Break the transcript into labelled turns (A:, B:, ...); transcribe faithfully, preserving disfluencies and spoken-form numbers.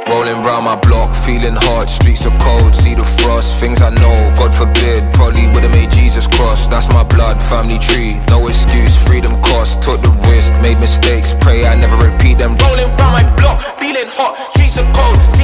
A: Rolling round my block, feeling hot, streets are cold, see the frost. Things I know, God forbid, probably would've made Jesus cross. That's my blood, family tree, no excuse, freedom cost. Took the risk, made mistakes, pray I never repeat them. Rolling round my block, feeling hot, streets are cold.